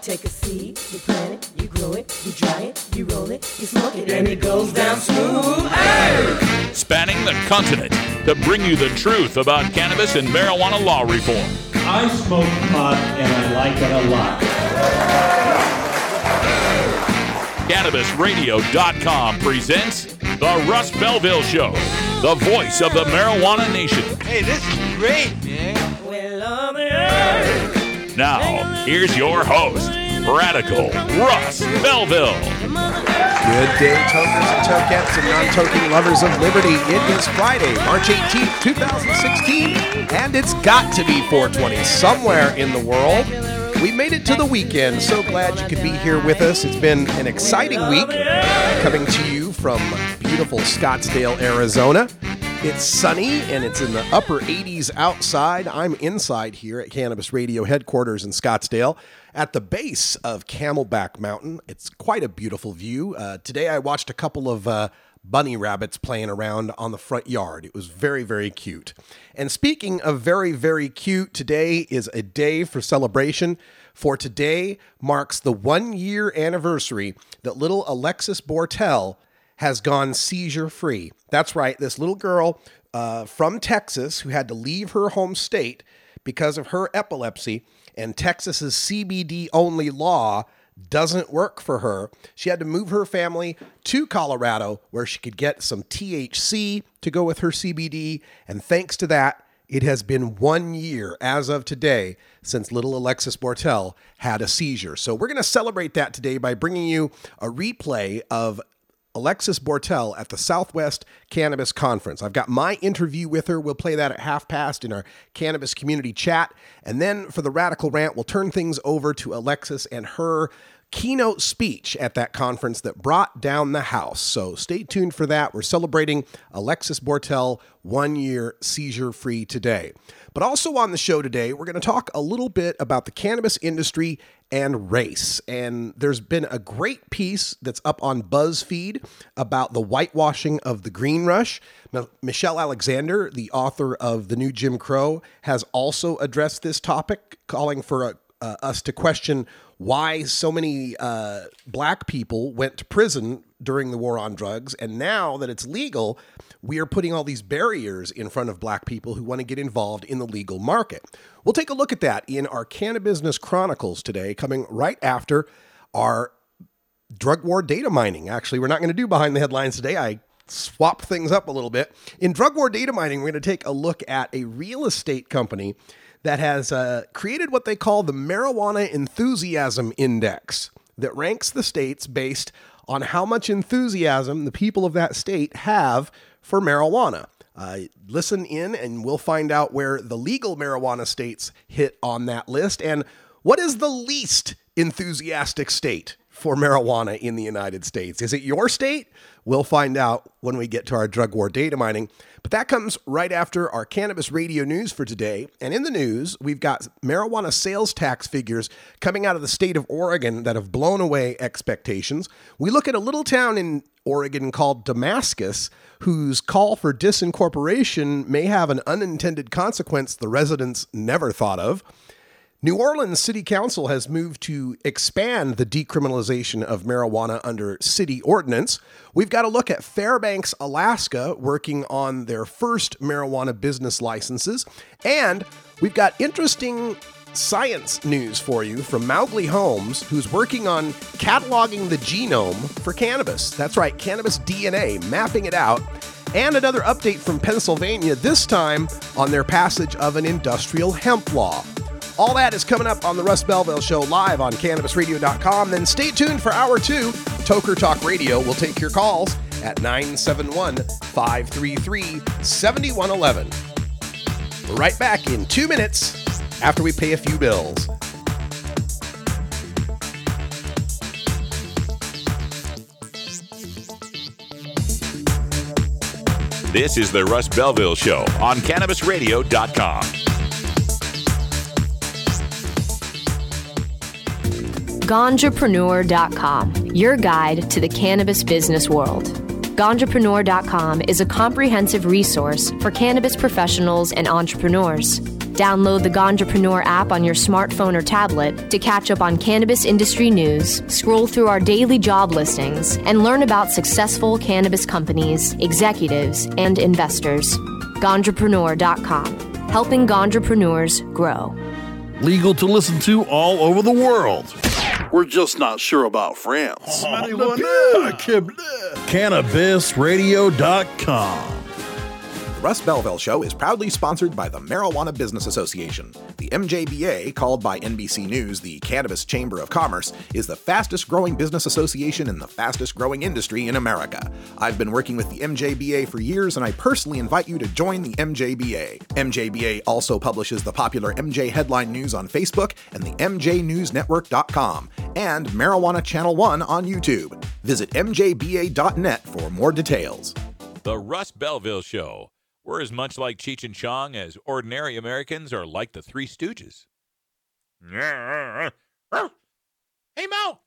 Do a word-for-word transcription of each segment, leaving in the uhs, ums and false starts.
Take a seed, you plant it, you grow it, you dry it, you roll it, you smoke it, and it goes down smooth. Hey! Spanning the continent to bring you the truth about cannabis and marijuana law reform. I smoke pot and I like it a lot. Cannabis Radio dot com presents The Russ Belville Show, the voice of the marijuana nation. Hey, this is great, man. Well, on the earth. Now, here's your host, Radical Russ Belville. Good day, tokers and tokettes and non-toking lovers of liberty. It is Friday, March eighteenth, twenty sixteen, and it's got to be four twenty somewhere in the world. We made it to the weekend. So glad you could be here with us. It's been an exciting week coming to you from beautiful Scottsdale, Arizona. It's sunny and it's in the upper eighties outside. I'm inside here at Cannabis Radio headquarters in Scottsdale at the base of Camelback Mountain. It's quite a beautiful view. Uh, today I watched a couple of uh, bunny rabbits playing around on the front yard. It was very, very cute. And speaking of very, very cute, today is a day for celebration. For today marks the one-year anniversary that little Alexis Bortel has gone seizure-free. That's right, this little girl uh, from Texas who had to leave her home state because of her epilepsy, and Texas's C B D-only law doesn't work for her. She had to move her family to Colorado where she could get some T H C to go with her C B D, and thanks to that, it has been one year as of today since little Alexis Bortel had a seizure. So we're going to celebrate that today by bringing you a replay of Alexis Bortel at the Southwest Cannabis Conference. I've got my interview with her. We'll play that at half past in our cannabis community chat. And then for the Radical Rant, we'll turn things over to Alexis and her keynote speech at that conference that brought down the house. So stay tuned for that. We're celebrating Alexis Bortel one year seizure free today. But also on the show today, we're going to talk a little bit about the cannabis industry and race. And there's been a great piece that's up on BuzzFeed about the whitewashing of the green rush. Now, Michelle Alexander, the author of The New Jim Crow, has also addressed this topic, calling for a, uh, us to question why so many uh, black people went to prison during the war on drugs. And now that it's legal, we are putting all these barriers in front of black people who want to get involved in the legal market. We'll take a look at that in our Cannabusiness Chronicles today, coming right after our drug war data mining. Actually, we're not going to do behind the headlines today. I swapped things up a little bit. In drug war data mining, we're going to take a look at a real estate company that has uh, created what they call the Marijuana Enthusiasm Index that ranks the states based on how much enthusiasm the people of that state have for marijuana. Uh, listen in and we'll find out where the legal marijuana states hit on that list and what is the least enthusiastic state for marijuana in the United States. Is it your state? We'll find out when we get to our drug war data mining. But that comes right after our cannabis radio news for today. And in the news, we've got marijuana sales tax figures coming out of the state of Oregon that have blown away expectations. We look at a little town in Oregon called Damascus, whose call for disincorporation may have an unintended consequence the residents never thought of. New Orleans City Council has moved to expand the decriminalization of marijuana under city ordinance. We've got to look at Fairbanks, Alaska, working on their first marijuana business licenses. And we've got interesting science news for you from Mowgli Holmes, who's working on cataloging the genome for cannabis. That's right, cannabis D N A, mapping it out. And another update from Pennsylvania, this time on their passage of an industrial hemp law. All that is coming up on the Russ Belville Show live on Cannabis Radio dot com. Then stay tuned for hour two. Toker Talk Radio will take your calls at nine seven one, five three three, seven one one one. We're right back in two minutes after we pay a few bills. This is the Russ Belville Show on Cannabis Radio dot com. Ganjapreneur dot com, your guide to the cannabis business world. Ganjapreneur dot com is a comprehensive resource for cannabis professionals and entrepreneurs. Download the Ganjapreneur app on your smartphone or tablet to catch up on cannabis industry news, scroll through our daily job listings, and learn about successful cannabis companies, executives, and investors. Ganjapreneur dot com, helping Ganjapreneurs grow. Legal to listen to all over the world. We're just not sure about France. Cannabis Radio dot com. The Russ Belville Show is proudly sponsored by the Marijuana Business Association. The M J B A, called by N B C News the Cannabis Chamber of Commerce, is the fastest growing business association in the fastest growing industry in America. I've been working with the M J B A for years, and I personally invite you to join the M J B A. M J B A also publishes the popular M J Headline News on Facebook and the M J News Network dot com and Marijuana Channel one on YouTube. Visit M J B A dot net for more details. The Russ Belville Show. We're as much like Cheech and Chong as ordinary Americans are like the Three Stooges. Hey, Mo!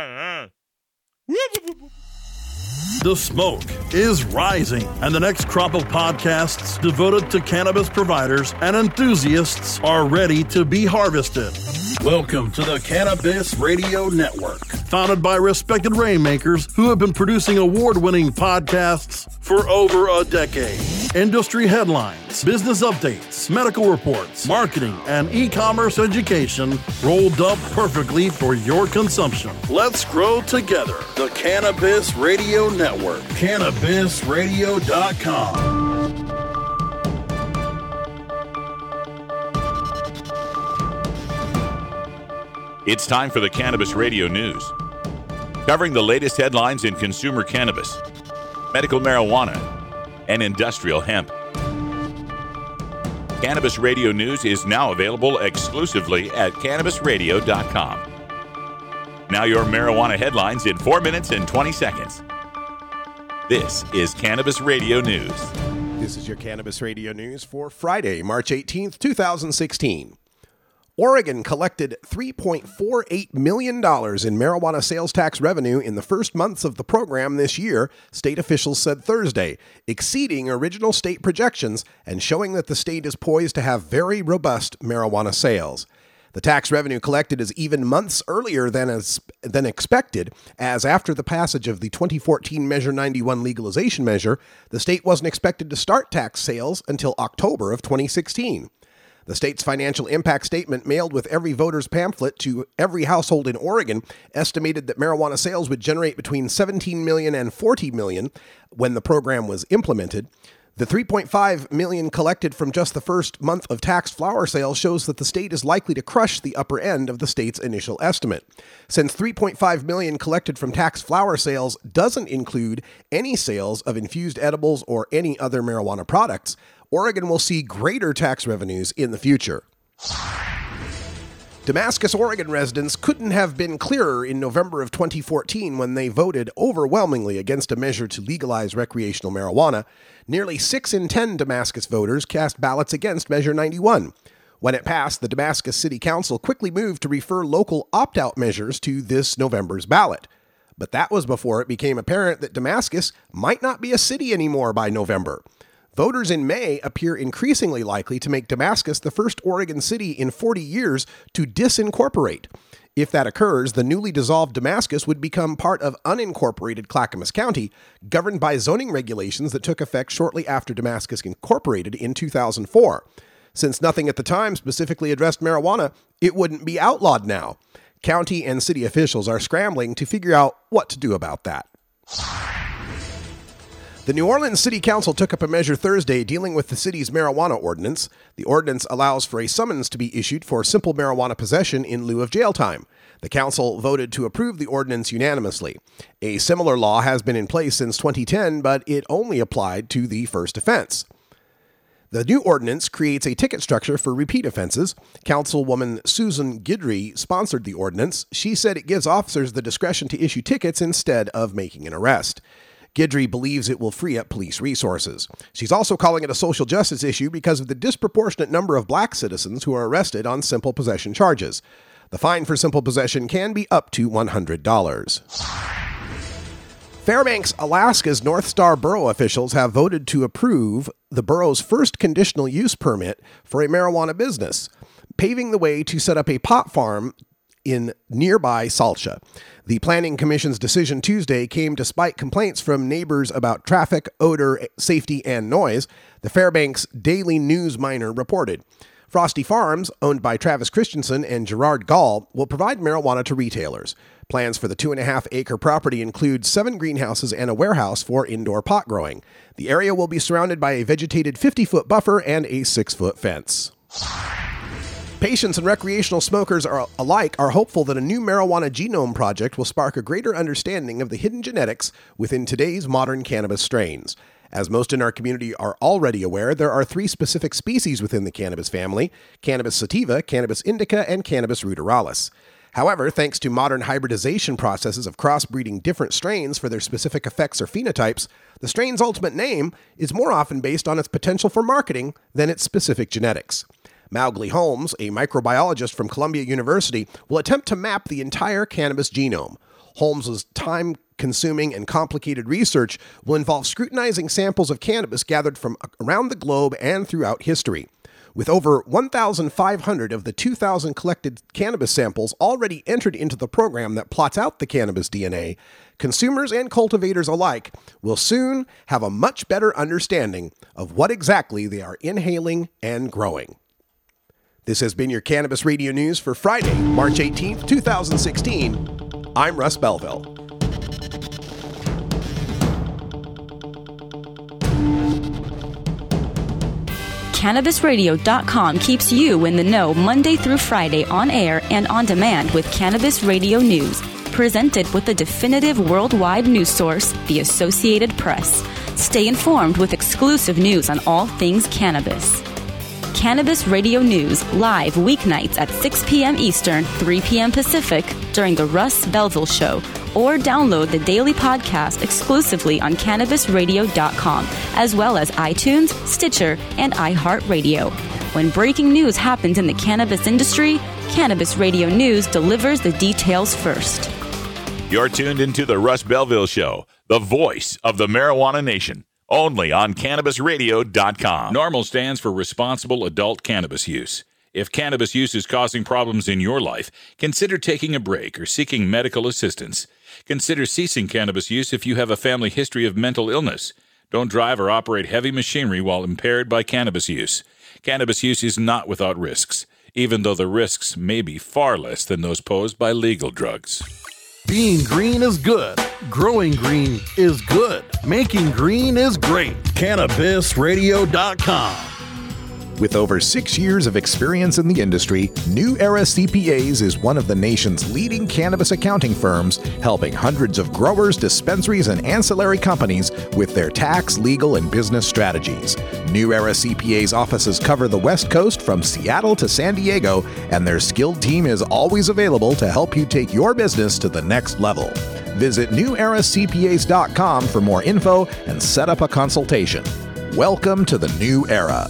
The smoke is rising, and the next crop of podcasts devoted to cannabis providers and enthusiasts are ready to be harvested. Welcome to the Cannabis Radio Network, founded by respected rainmakers who have been producing award-winning podcasts for over a decade. Industry headlines, business updates, medical reports, marketing, and e-commerce education rolled up perfectly for your consumption. Let's grow together. The Cannabis Radio Network. Cannabis Radio dot com. It's time for the Cannabis Radio News, covering the latest headlines in consumer cannabis, medical marijuana, and industrial hemp. Cannabis Radio News is now available exclusively at Cannabis Radio dot com. Now your marijuana headlines in four minutes and twenty seconds. This is Cannabis Radio News. This is your Cannabis Radio News for Friday, March eighteenth, twenty sixteen. Oregon collected three point four eight million dollars in marijuana sales tax revenue in the first months of the program this year, state officials said Thursday, exceeding original state projections and showing that the state is poised to have very robust marijuana sales. The tax revenue collected is even months earlier than as, than expected, as after the passage of the twenty fourteen Measure ninety-one legalization measure, the state wasn't expected to start tax sales until October of twenty sixteen. The state's financial impact statement mailed with every voter's pamphlet to every household in Oregon estimated that marijuana sales would generate between seventeen million dollars and forty million dollars when the program was implemented. The three point five million dollars collected from just the first month of taxed flower sales shows that the state is likely to crush the upper end of the state's initial estimate. Since three point five million dollars collected from taxed flower sales doesn't include any sales of infused edibles or any other marijuana products, Oregon will see greater tax revenues in the future. Damascus, Oregon residents couldn't have been clearer in November of twenty fourteen when they voted overwhelmingly against a measure to legalize recreational marijuana. Nearly six in ten Damascus voters cast ballots against Measure ninety-one. When it passed, the Damascus City Council quickly moved to refer local opt-out measures to this November's ballot. But that was before it became apparent that Damascus might not be a city anymore by November. Voters in May appear increasingly likely to make Damascus the first Oregon city in forty years to disincorporate. If that occurs, the newly dissolved Damascus would become part of unincorporated Clackamas County, governed by zoning regulations that took effect shortly after Damascus incorporated in two thousand four. Since nothing at the time specifically addressed marijuana, it wouldn't be outlawed now. County and city officials are scrambling to figure out what to do about that. The New Orleans City Council took up a measure Thursday dealing with the city's marijuana ordinance. The ordinance allows for a summons to be issued for simple marijuana possession in lieu of jail time. The council voted to approve the ordinance unanimously. A similar law has been in place since twenty ten, but it only applied to the first offense. The new ordinance creates a ticket structure for repeat offenses. Councilwoman Susan Guidry sponsored the ordinance. She said it gives officers the discretion to issue tickets instead of making an arrest. Guidry believes it will free up police resources. She's also calling it a social justice issue because of the disproportionate number of black citizens who are arrested on simple possession charges. The fine for simple possession can be up to one hundred dollars. Fairbanks, Alaska's North Star Borough officials have voted to approve the borough's first conditional use permit for a marijuana business, paving the way to set up a pot farm in nearby Salcha. The Planning Commission's decision Tuesday came despite complaints from neighbors about traffic, odor, safety, and noise, the Fairbanks Daily News Miner reported. Frosty Farms, owned by Travis Christensen and Gerard Gall, will provide marijuana to retailers. Plans for the two and a half acre property include seven greenhouses and a warehouse for indoor pot growing. The area will be surrounded by a vegetated fifty-foot buffer and a six-foot fence. Patients and recreational smokers are alike are hopeful that a new marijuana genome project will spark a greater understanding of the hidden genetics within today's modern cannabis strains. As most in our community are already aware, there are three specific species within the cannabis family: Cannabis sativa, Cannabis indica, and Cannabis ruderalis. However, thanks to modern hybridization processes of crossbreeding different strains for their specific effects or phenotypes, the strain's ultimate name is more often based on its potential for marketing than its specific genetics. Mowgli Holmes, a microbiologist from Columbia University, will attempt to map the entire cannabis genome. Holmes's time-consuming and complicated research will involve scrutinizing samples of cannabis gathered from around the globe and throughout history. With over one thousand five hundred of the two thousand collected cannabis samples already entered into the program that plots out the cannabis D N A, consumers and cultivators alike will soon have a much better understanding of what exactly they are inhaling and growing. This has been your Cannabis Radio News for Friday, March eighteenth, twenty sixteen. I'm Russ Belville. Cannabis Radio dot com keeps you in the know Monday through Friday on air and on demand with Cannabis Radio News, presented with the definitive worldwide news source, the Associated Press. Stay informed with exclusive news on all things cannabis. Cannabis Radio News, live weeknights at six p.m. Eastern, three p.m. Pacific during the Russ Belville Show, or download the daily podcast exclusively on Cannabis Radio dot com, as well as iTunes, Stitcher, and iHeartRadio. When breaking news happens in the cannabis industry, Cannabis Radio News delivers the details first. You're tuned into the Russ Belville Show, the voice of the marijuana nation. Only on Cannabis Radio dot com. NORML stands for Responsible Adult Cannabis Use. If cannabis use is causing problems in your life, consider taking a break or seeking medical assistance. Consider ceasing cannabis use if you have a family history of mental illness. Don't drive or operate heavy machinery while impaired by cannabis use. Cannabis use is not without risks, even though the risks may be far less than those posed by legal drugs. Being green is good. Growing green is good. Making green is great. Cannabis Radio dot com. With over six years of experience in the industry, New Era C P As is one of the nation's leading cannabis accounting firms, helping hundreds of growers, dispensaries, and ancillary companies with their tax, legal, and business strategies. New Era C P A's offices cover the West Coast from Seattle to San Diego, and their skilled team is always available to help you take your business to the next level. Visit New Era C P As dot com for more info and set up a consultation. Welcome to the new era.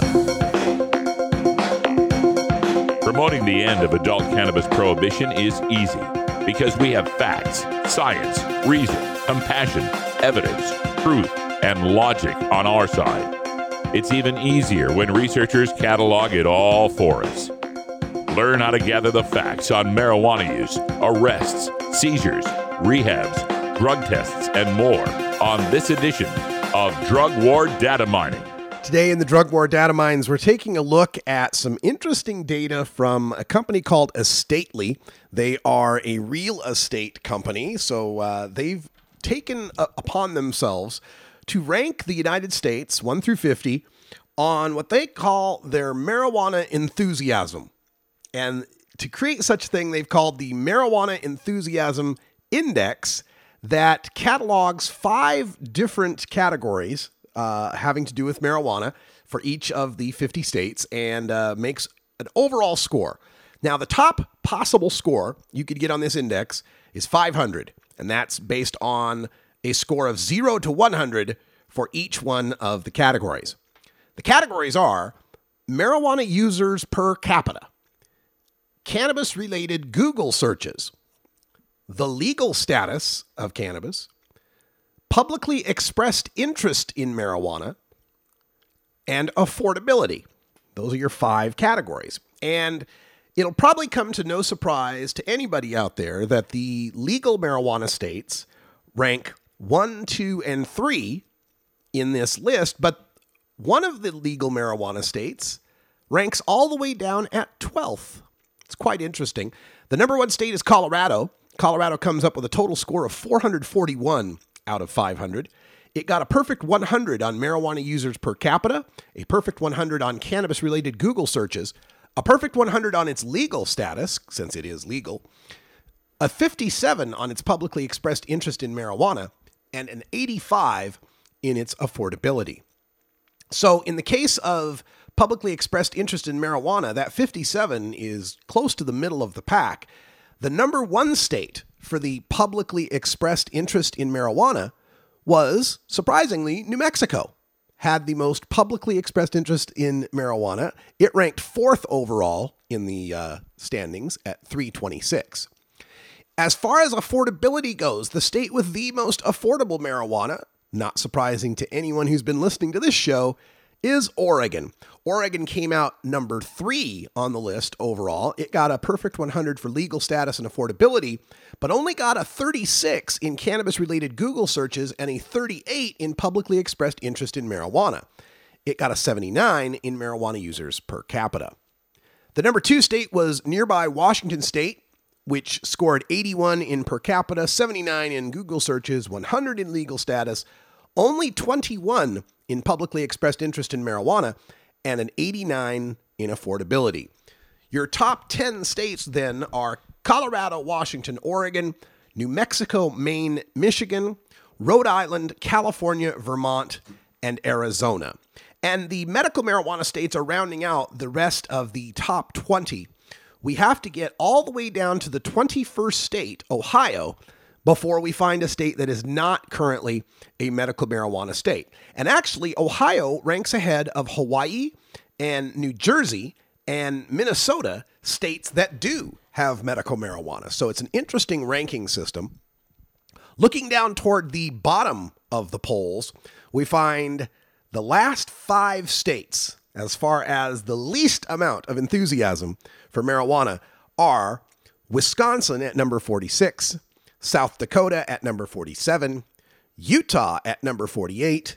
Promoting the end of adult cannabis prohibition is easy because we have facts, science, reason, compassion, evidence, truth, and logic on our side. It's even easier when researchers catalog it all for us. Learn how to gather the facts on marijuana use, arrests, seizures, rehabs, drug tests, and more on this edition of Drug War Data Mining. Today in the Drug War Data Mines, we're taking a look at some interesting data from a company called Estately. They are a real estate company, so uh, they've taken uh, upon themselves to rank the United States, one through fifty, on what they call their marijuana enthusiasm. And to create such a thing, they've called the Marijuana Enthusiasm Index, that catalogs five different categories Uh, having to do with marijuana for each of the fifty states and uh, makes an overall score. Now, the top possible score you could get on this index is five hundred, and that's based on a score of zero to one hundred for each one of the categories. The categories are marijuana users per capita, cannabis-related Google searches, the legal status of cannabis, publicly expressed interest in marijuana, and affordability. Those are your five categories. And it'll probably come to no surprise to anybody out there that the legal marijuana states rank one, two, and three in this list, but one of the legal marijuana states ranks all the way down at twelfth. It's quite interesting. The number one state is Colorado. Colorado comes up with a total score of four hundred forty-one out of five hundred. It got a perfect one hundred on marijuana users per capita, a perfect one hundred on cannabis-related Google searches, a perfect one hundred on its legal status, since it is legal, a fifty-seven on its publicly expressed interest in marijuana, and an eighty-five in its affordability. So in the case of publicly expressed interest in marijuana, that fifty-seven is close to the middle of the pack. The number one state for the publicly expressed interest in marijuana was, surprisingly, New Mexico. Had the most publicly expressed interest in marijuana. It ranked fourth overall in the uh, standings at three twenty-six. As far as affordability goes, the state with the most affordable marijuana, not surprising to anyone who's been listening to this show, is Oregon. Oregon came out number three on the list overall. It got a perfect one hundred for legal status and affordability, but only got a thirty-six in cannabis-related Google searches and a thirty-eight in publicly expressed interest in marijuana. It got a seventy-nine in marijuana users per capita. The number two state was nearby Washington State, which scored eighty-one in per capita, seventy-nine in Google searches, one hundred in legal status, only twenty-one in publicly expressed interest in marijuana, and an eighty-nine in affordability. Your top ten states then are Colorado, Washington, Oregon, New Mexico, Maine, Michigan, Rhode Island, California, Vermont, and Arizona. And the medical marijuana states are rounding out the rest of the top twenty. We have to get all the way down to the twenty-first state, Ohio, before we find a state that is not currently a medical marijuana state. And actually, Ohio ranks ahead of Hawaii and New Jersey and Minnesota, states that do have medical marijuana. So it's an interesting ranking system. Looking down toward the bottom of the polls, we find the last five states, as far as the least amount of enthusiasm for marijuana, are Wisconsin at number forty-six, South Dakota at number forty-seven, Utah at number forty-eight,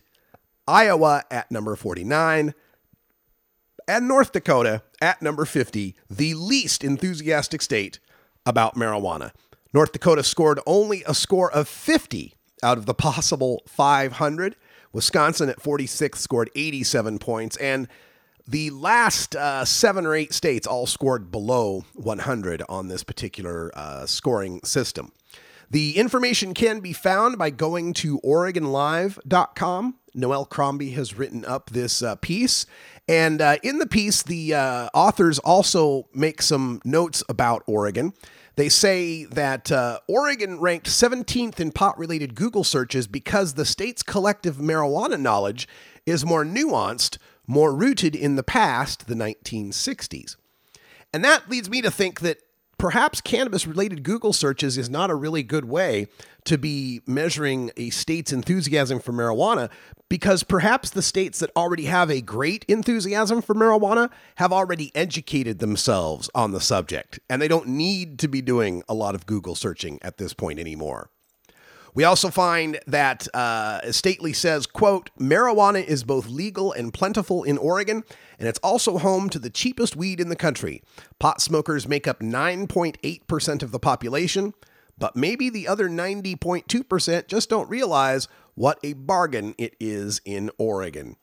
Iowa at number forty-nine, and North Dakota at number fifty, the least enthusiastic state about marijuana. North Dakota scored only a score of fifty out of the possible five hundred. Wisconsin at forty-six scored eighty-seven points, and the last uh, seven or eight states all scored below one hundred on this particular uh, scoring system. The information can be found by going to Oregon Live dot com. Noel Crombie has written up this uh, piece. And uh, in the piece, the uh, authors also make some notes about Oregon. They say that uh, Oregon ranked seventeenth in pot-related Google searches because the state's collective marijuana knowledge is more nuanced, more rooted in the past, the nineteen sixties. And that leads me to think that perhaps cannabis-related Google searches is not a really good way to be measuring a state's enthusiasm for marijuana, because perhaps the states that already have a great enthusiasm for marijuana have already educated themselves on the subject, and they don't need to be doing a lot of Google searching at this point anymore. We also find that uh, Stately says, quote, marijuana is both legal and plentiful in Oregon, and it's also home to the cheapest weed in the country. Pot smokers make up nine point eight percent of the population, but maybe the other ninety point two percent just don't realize what a bargain it is in Oregon.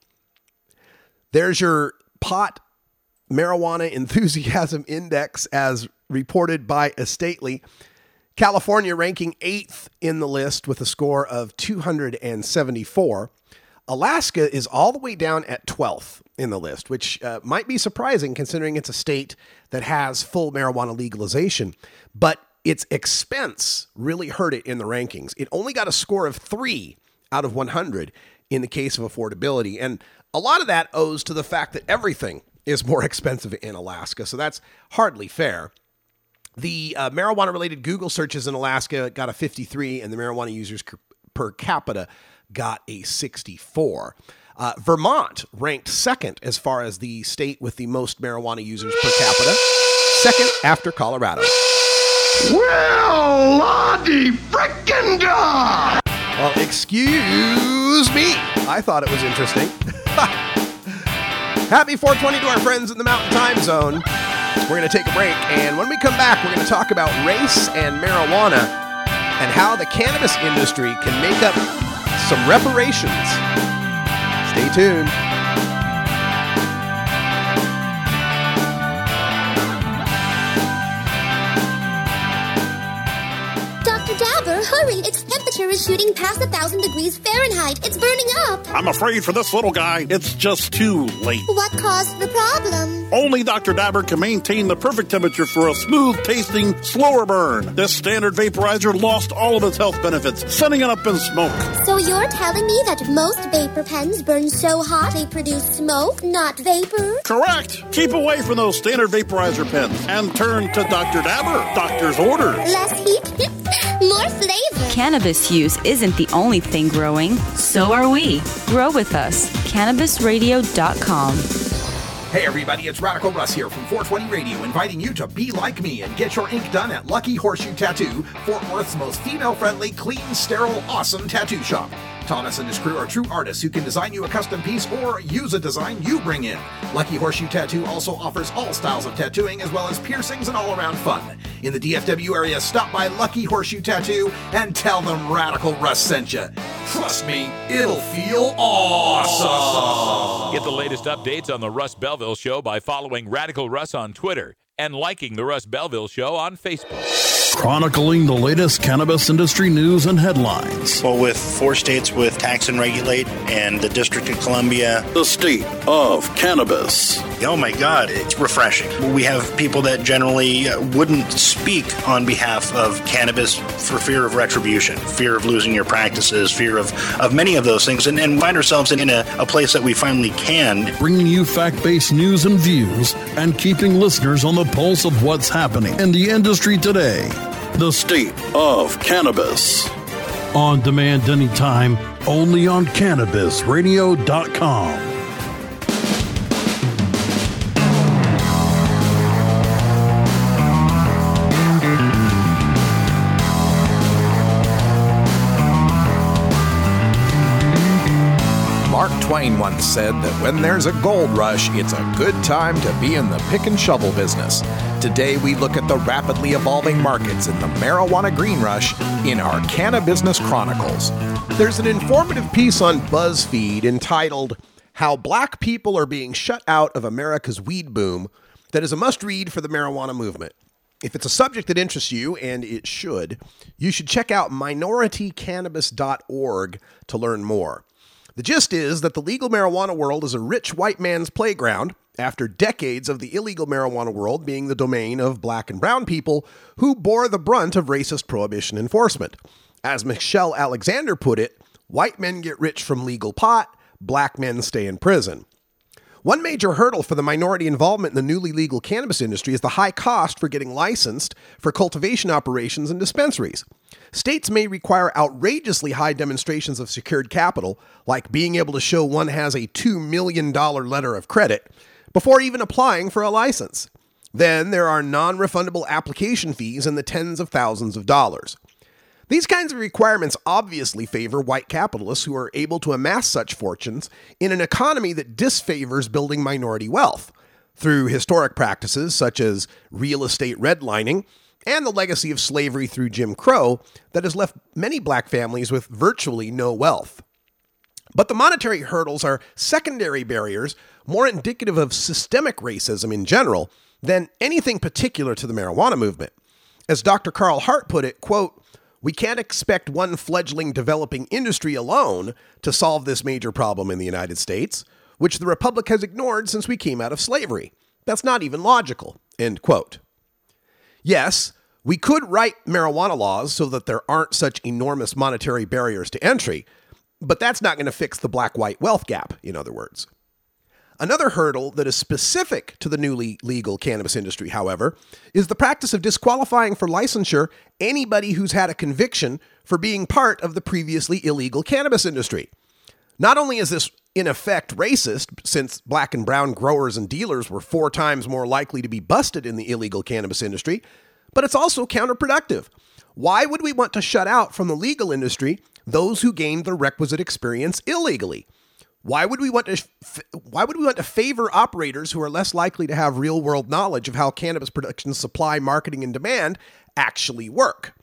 There's your pot marijuana enthusiasm index as reported by Stately. California ranking eighth in the list with a score of two hundred seventy-four. Alaska is all the way down at twelfth in the list, which uh, might be surprising considering it's a state that has full marijuana legalization. But its expense really hurt it in the rankings. It only got a score of three out of one hundred in the case of affordability. And a lot of that owes to the fact that everything is more expensive in Alaska. So that's hardly fair. The uh, marijuana-related Google searches in Alaska got a fifty-three, and the marijuana users per capita got a sixty-four. Uh, Vermont ranked second as far as the state with the most marijuana users per capita, second after Colorado. Well, Lottie frickin' da! Well, excuse me. I thought it was interesting. Happy four twenty to our friends in the Mountain Time Zone. We're going to take a break, and when we come back, we're going to talk about race and marijuana and how the cannabis industry can make up some reparations. Stay tuned. Doctor Dabber, hurry! Its temperature is shooting past a thousand degrees Fahrenheit. It's burning up. I'm afraid for this little guy, it's just too late. What caused the problem? Only Doctor Dabber can maintain the perfect temperature for a smooth-tasting, slower burn. This standard vaporizer lost all of its health benefits, sending it up in smoke. So you're telling me that most vapor pens burn so hot they produce smoke, not vapor? Correct. Keep away from those standard vaporizer pens and turn to Doctor Dabber. Doctor's orders. Less heat, more flavor. Cannabis use isn't the only thing growing. So are we. Grow with us. Cannabis Radio dot com. Hey everybody, it's Radical Russ here from four twenty Radio, inviting you to be like me and get your ink done at Lucky Horseshoe Tattoo, Fort Worth's most female-friendly, clean, sterile, awesome tattoo shop. Thomas and his crew are true artists who can design you a custom piece or use a design you bring in. Lucky Horseshoe Tattoo also offers all styles of tattooing as well as piercings and all-around fun. In the D F W area, stop by Lucky Horseshoe Tattoo and tell them Radical Russ sent you. Trust me, it'll feel awesome. Get the latest updates on the Russ Belville Show by following Radical Russ on Twitter and liking the Russ Belville Show on Facebook. Chronicling the latest cannabis industry news and headlines. Well, with four states with tax and regulate and the District of Columbia. The state of cannabis. Oh my God, it's refreshing. We have people that generally wouldn't speak on behalf of cannabis for fear of retribution, fear of losing your practices, fear of, of many of those things, and, and find ourselves in a, a place that we finally can. Bringing you fact-based news and views and keeping listeners on the pulse of what's happening in the industry today. The state of cannabis. On demand anytime, only on Cannabis Radio dot com. Mark Twain once said that when there's a gold rush, it's a good time to be in the pick and shovel business. Today, we look at the rapidly evolving markets in the marijuana green rush in our Cannabusiness Chronicles. There's an informative piece on BuzzFeed entitled How Black People Are Being Shut Out of America's Weed Boom that is a must-read for the marijuana movement. If it's a subject that interests you, and it should, you should check out minority cannabis dot org to learn more. The gist is that the legal marijuana world is a rich white man's playground after decades of the illegal marijuana world being the domain of black and brown people who bore the brunt of racist prohibition enforcement. As Michelle Alexander put it, white men get rich from legal pot, black men stay in prison. One major hurdle for the minority involvement in the newly legal cannabis industry is the high cost for getting licensed for cultivation operations and dispensaries. States may require outrageously high demonstrations of secured capital, like being able to show one has a two million dollars letter of credit, before even applying for a license. Then there are non-refundable application fees in the tens of thousands of dollars. These kinds of requirements obviously favor white capitalists who are able to amass such fortunes in an economy that disfavors building minority wealth through historic practices such as real estate redlining and the legacy of slavery through Jim Crow that has left many black families with virtually no wealth. But the monetary hurdles are secondary barriers more indicative of systemic racism in general than anything particular to the marijuana movement. As Doctor Carl Hart put it, quote, "We can't expect one fledgling developing industry alone to solve this major problem in the United States, which the Republic has ignored since we came out of slavery. That's not even logical," end quote. Yes, we could write marijuana laws so that there aren't such enormous monetary barriers to entry, but that's not going to fix the black-white wealth gap, in other words. Another hurdle that is specific to the newly legal cannabis industry, however, is the practice of disqualifying for licensure anybody who's had a conviction for being part of the previously illegal cannabis industry. Not only is this in effect racist, since black and brown growers and dealers were four times more likely to be busted in the illegal cannabis industry, but it's also counterproductive. Why would we want to shut out from the legal industry those who gained the requisite experience illegally? Why would we want to why would we want to favor operators who are less likely to have real-world knowledge of how cannabis production, supply, marketing, and demand actually work?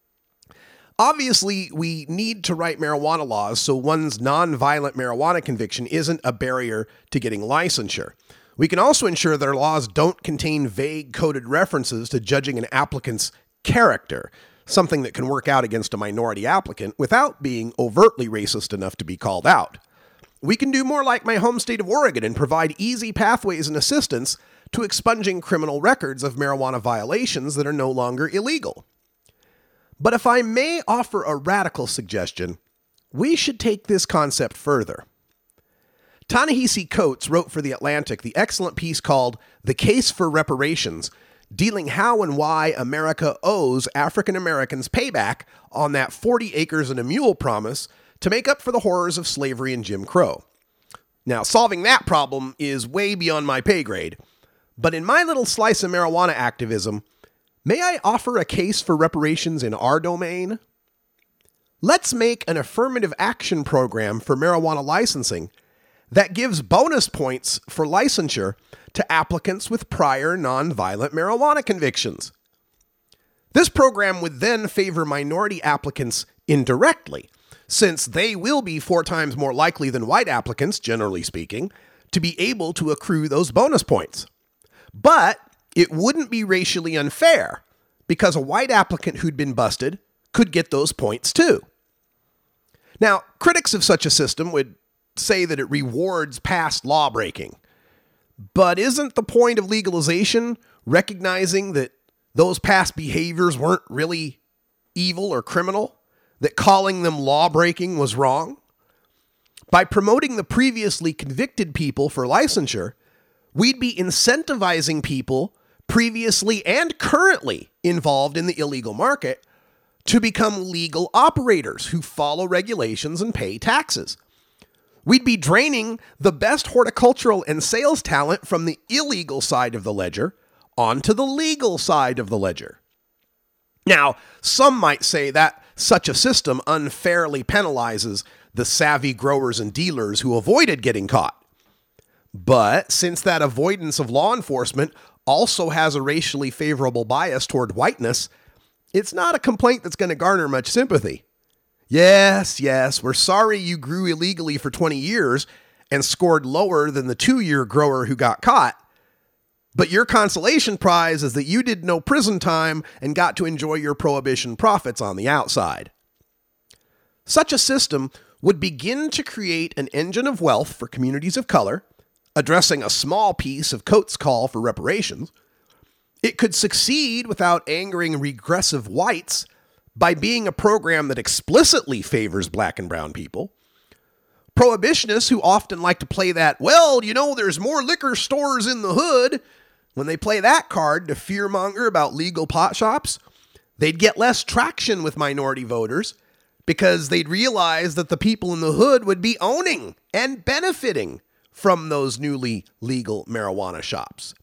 Obviously, we need to write marijuana laws so one's non-violent marijuana conviction isn't a barrier to getting licensure. We can also ensure that our laws don't contain vague coded references to judging an applicant's character, something that can work out against a minority applicant without being overtly racist enough to be called out. We can do more like my home state of Oregon and provide easy pathways and assistance to expunging criminal records of marijuana violations that are no longer illegal. But if I may offer a radical suggestion, we should take this concept further. Ta-Nehisi Coates wrote for The Atlantic the excellent piece called The Case for Reparations, dealing how and why America owes African Americans payback on that forty acres and a mule promise to make up for the horrors of slavery and Jim Crow. Now, solving that problem is way beyond my pay grade, but in my little slice of marijuana activism, may I offer a case for reparations in our domain? Let's make an affirmative action program for marijuana licensing that gives bonus points for licensure to applicants with prior nonviolent marijuana convictions. This program would then favor minority applicants indirectly, since they will be four times more likely than white applicants, generally speaking, to be able to accrue those bonus points. But it wouldn't be racially unfair, because a white applicant who'd been busted could get those points too. Now, critics of such a system would say that it rewards past law breaking. But isn't the point of legalization recognizing that those past behaviors weren't really evil or criminal? That calling them law-breaking was wrong? By promoting the previously convicted people for licensure, we'd be incentivizing people previously and currently involved in the illegal market to become legal operators who follow regulations and pay taxes. We'd be draining the best horticultural and sales talent from the illegal side of the ledger onto the legal side of the ledger. Now, some might say that such a system unfairly penalizes the savvy growers and dealers who avoided getting caught. But since that avoidance of law enforcement also has a racially favorable bias toward whiteness, it's not a complaint that's going to garner much sympathy. Yes, yes, we're sorry you grew illegally for twenty years and scored lower than the two-year grower who got caught. But your consolation prize is that you did no prison time and got to enjoy your prohibition profits on the outside. Such a system would begin to create an engine of wealth for communities of color, addressing a small piece of Coates' call for reparations. It could succeed without angering regressive whites by being a program that explicitly favors black and brown people. Prohibitionists who often like to play that, well, you know, there's more liquor stores in the hood, when they play that card to fearmonger about legal pot shops, they'd get less traction with minority voters because they'd realize that the people in the hood would be owning and benefiting from those newly legal marijuana shops.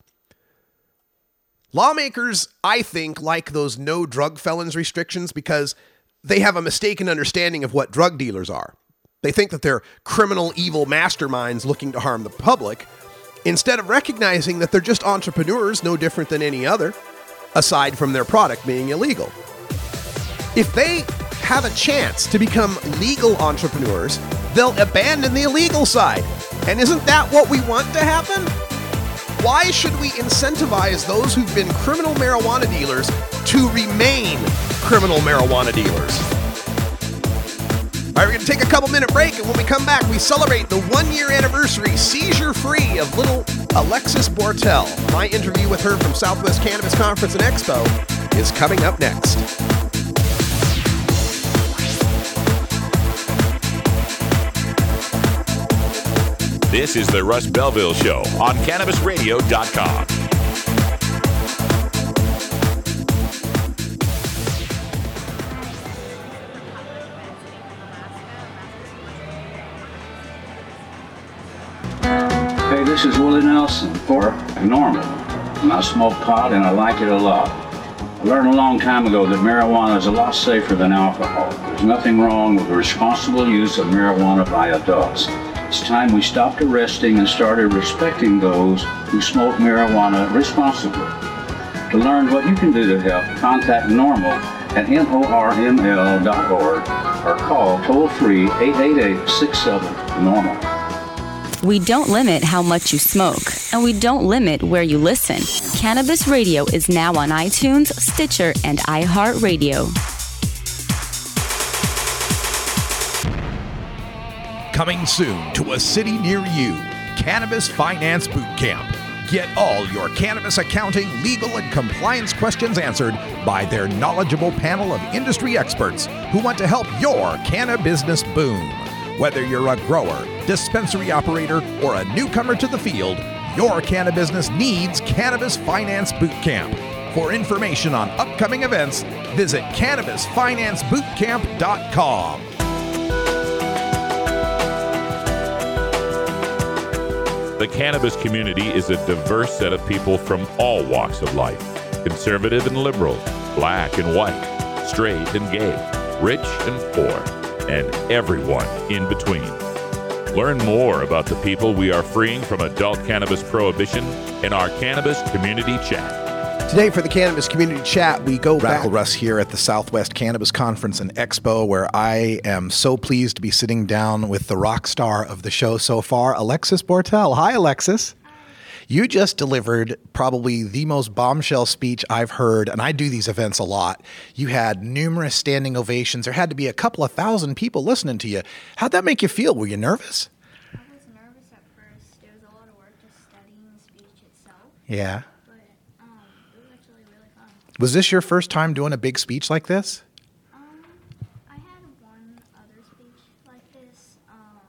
Lawmakers, I think, like those no drug felons restrictions because they have a mistaken understanding of what drug dealers are. They think that they're criminal, evil masterminds looking to harm the public, instead of recognizing that they're just entrepreneurs no different than any other, aside from their product being illegal. If they have a chance to become legal entrepreneurs, they'll abandon the illegal side. And isn't that what we want to happen? Why should we incentivize those who've been criminal marijuana dealers to remain criminal marijuana dealers? All right, we're going to take a couple minute break, and when we come back, we celebrate the one-year anniversary seizure-free of little Alexis Bortel. My interview with her from Southwest Cannabis Conference and Expo is coming up next. This is the Russ Belville Show on Cannabis Radio dot com. Hey, this is Willie Nelson for NORML, and I smoke pot and I like it a lot. I learned a long time ago that marijuana is a lot safer than alcohol. There's nothing wrong with the responsible use of marijuana by adults. It's time we stopped arresting and started respecting those who smoke marijuana responsibly. To learn what you can do to help, contact NORML at N O R M L dot org or call toll-free eight eight eight, six seven, NORML. We don't limit how much you smoke, and we don't limit where you listen. Cannabis Radio is now on iTunes, Stitcher, and iHeartRadio. Coming soon to a city near you, Cannabis Finance Boot Camp. Get all your cannabis accounting, legal, and compliance questions answered by their knowledgeable panel of industry experts who want to help your cannabis business boom. Whether you're a grower, dispensary operator, or a newcomer to the field, your cannabis business needs Cannabis Finance Boot Camp. For information on upcoming events, visit cannabis finance boot camp dot com. The cannabis community is a diverse set of people from all walks of life. Conservative and liberal, black and white, straight and gay, rich and poor, and everyone in between. Learn more about the people we are freeing from adult cannabis prohibition in our Cannabis Community Chat. Today for the Cannabis Community Chat, we go Radical back. Russ here at the Southwest Cannabis Conference and Expo, where I am so pleased to be sitting down with the rock star of the show so far, Alexis Bortell. Hi, Alexis. You just delivered probably the most bombshell speech I've heard, and I do these events a lot. You had numerous standing ovations. There had to be a couple of thousand people listening to you. How'd that make you feel? Were you nervous? I was nervous at first. It was a lot of work just studying the speech itself. Yeah. But um, it was actually really fun. Was this your first time doing a big speech like this? Um, I had one other speech like this. Um,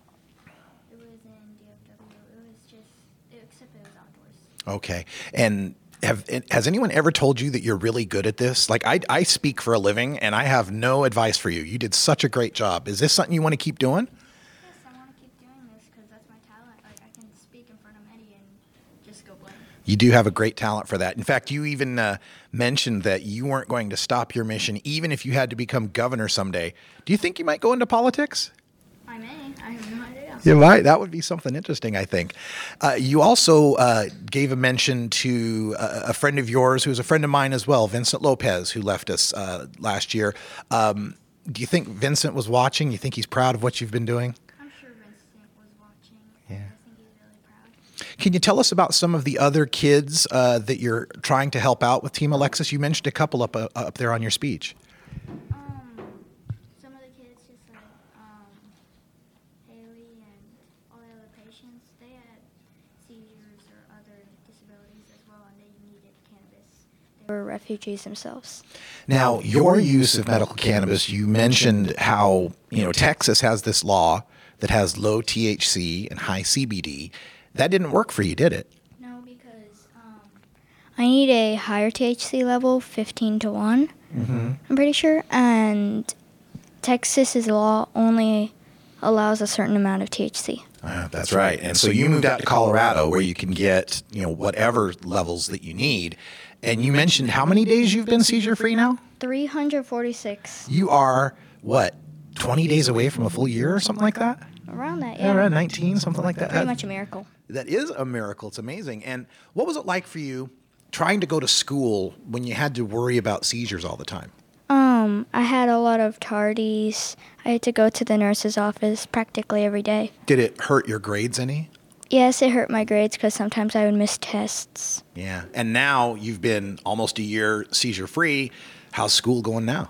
it was in D F W. It was just, except it was outdoors. Okay. And have has anyone ever told you that you're really good at this? Like, I, I speak for a living, and I have no advice for you. You did such a great job. Is this something you want to keep doing? Yes, I want to keep doing this because that's my talent. Like, I can speak in front of many and just go blank. You do have a great talent for that. In fact, you even uh, mentioned that you weren't going to stop your mission even if you had to become governor someday. Do you think you might go into politics? I may. I have no idea. You might. That would be something interesting, I think. Uh, you also uh, gave a mention to a, a friend of yours who's a friend of mine as well, Vincent Lopez, who left us uh, last year. Um, do you think Vincent was watching? You think he's proud of what you've been doing? I'm sure Vincent was watching. Yeah. I think he's really proud. Can you tell us about some of the other kids uh, that you're trying to help out with Team Alexis? You mentioned a couple up uh, up there on your speech. Um, some of the kids, just like um, Haley and all the other patients, they had seizures or other disabilities as well, and they needed cannabis. They were refugees themselves. Now, your use of medical cannabis, you mentioned how, you know, Texas has this law that has low T H C and high C B D. That didn't work for you, did it? No, because um, I need a higher T H C level, fifteen to one, Mm-hmm. I'm pretty sure, and Texas's law only allows a certain amount of T H C. Uh, that's right. And so you moved out to Colorado where you can get, you know, whatever levels that you need. And you mentioned how many days you've been seizure-free now? three hundred forty-six. You are, what, twenty days away from a full year or something like that? Around that, Yeah, yeah. around nineteen, something like that. Pretty That- much a miracle. That is a miracle. It's amazing. And what was it like for you trying to go to school when you had to worry about seizures all the time? Um, I had a lot of tardies. I had to go to the nurse's office practically every day. Did it hurt your grades any? Yes, it hurt my grades because sometimes I would miss tests. Yeah. And now you've been almost a year seizure-free. How's school going now?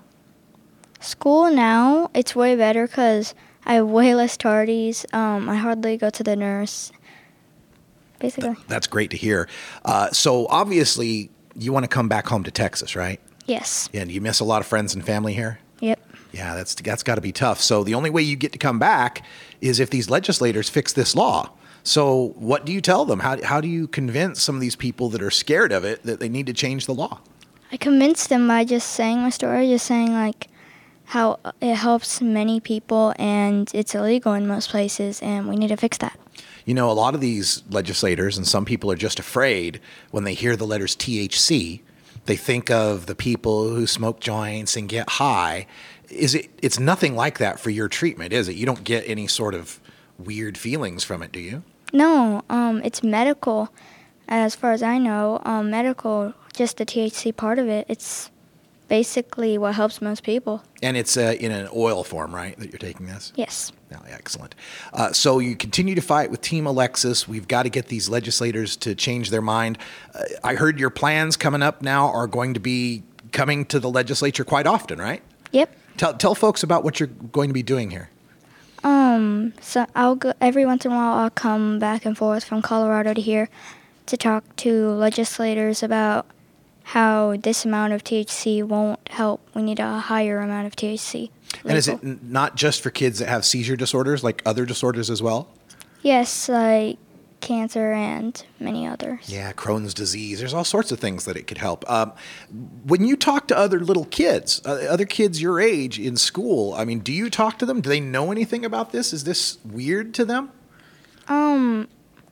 School now, it's way better because I have way less tardies. Um, I hardly go to the nurse, basically. That's great to hear. Uh, so obviously you want to come back home to Texas, right? Yes. Yeah, and you miss a lot of friends and family here? Yep. Yeah, that's that's got to be tough. So the only way you get to come back is if these legislators fix this law. So what do you tell them? How, how do you convince some of these people that are scared of it that they need to change the law? I convinced them by just saying my story, just saying like how it helps many people and it's illegal in most places and we need to fix that. You know, a lot of these legislators and some people are just afraid when they hear the letters T H C. They think of the people who smoke joints and get high. Is it? It's nothing like that for your treatment, is it? You don't get any sort of weird feelings from it, do you? No, um, it's medical. As far as I know, um, medical, just the T H C part of it, it's basically what helps most people. And it's uh, in an oil form, right, that you're taking this? Yes. Oh, excellent. Uh, so you continue to fight with Team Alexis. We've got to get these legislators to change their mind. Uh, I heard your plans coming up now are going to be coming to the legislature quite often, right? Yep. Tell tell folks about what you're going to be doing here. Um, so I'll go, every once in a while I'll come back and forth from Colorado to here to talk to legislators about how this amount of T H C won't help. We need a higher amount of T H C. Legal. And is it n- not just for kids that have seizure disorders, like other disorders as well? Yes, like cancer and many others. Yeah, Crohn's disease. There's all sorts of things that it could help. Um, when you talk to other little kids, uh, other kids your age in school, I mean, do you talk to them? Do they know anything about this? Is this weird to them? Um,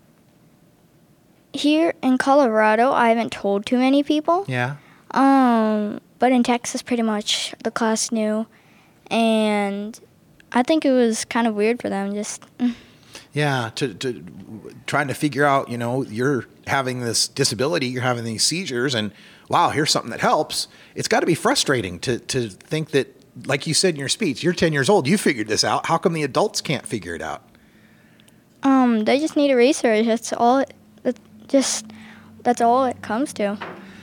here in Colorado, I haven't told too many people. Yeah. Um, but in Texas, pretty much the class knew, and I think it was kind of weird for them. Just. Mm. Yeah, to, to trying to figure out, you know, you're having this disability, you're having these seizures, and wow, here's something that helps. It's got to be frustrating to to think that, like you said in your speech, you're ten years old, you figured this out. How come the adults can't figure it out? Um, they just need to research. That's all. It, it just that's all it comes to.